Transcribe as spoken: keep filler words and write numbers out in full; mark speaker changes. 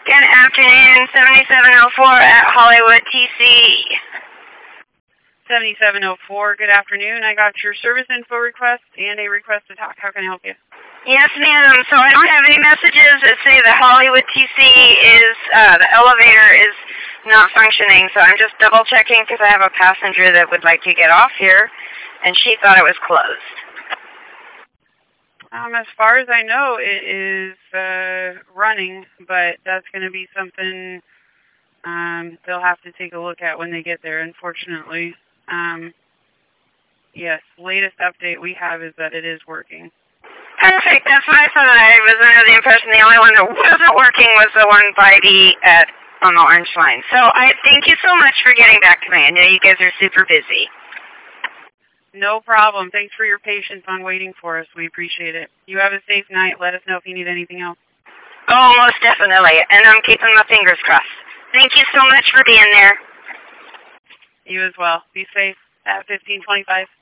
Speaker 1: Good afternoon, seventy-seven oh four at Hollywood T C.
Speaker 2: seventy-seven oh four, good afternoon. I got your service info request and a request to talk. How can I help you?
Speaker 1: Yes, ma'am. So I don't have any messages that say the Hollywood T C is, uh, the elevator is not functioning. So I'm just double checking because I have a passenger that would like to get off here, and she thought it was closed.
Speaker 2: Um, as far as I know, it is uh, running, but that's going to be something um, they'll have to take a look at when they get there, unfortunately. Um, yes, latest update we have is that it is working.
Speaker 1: Perfect. That's what I thought. I was under the impression the only one that wasn't working was the one by the at on the orange line. So I thank you so much for getting back to me. I know you guys are super busy.
Speaker 2: No problem. Thanks for your patience on waiting for us. We appreciate it. You have a safe night. Let us know if you need anything else.
Speaker 1: Oh, most definitely. And I'm keeping my fingers crossed. Thank you so much for being there.
Speaker 2: You as well. Be safe at fifteen twenty-five.